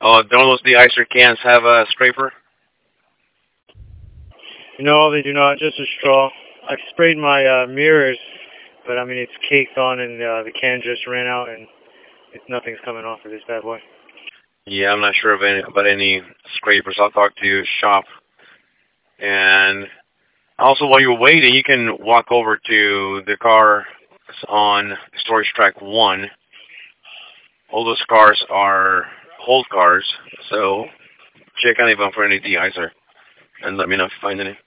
Oh, don't those de-icer cans have a scraper? No, they do not. Just a straw. I sprayed my mirrors, but I mean it's caked on, and the can just ran out, and nothing's coming off of this bad boy. Yeah, I'm not sure about any scrapers. I'll talk to shop. And also, while you're waiting, you can walk over to the car on storage track 1. All those cars are hold cars, so check on them for any de-icer and let me know if you find any.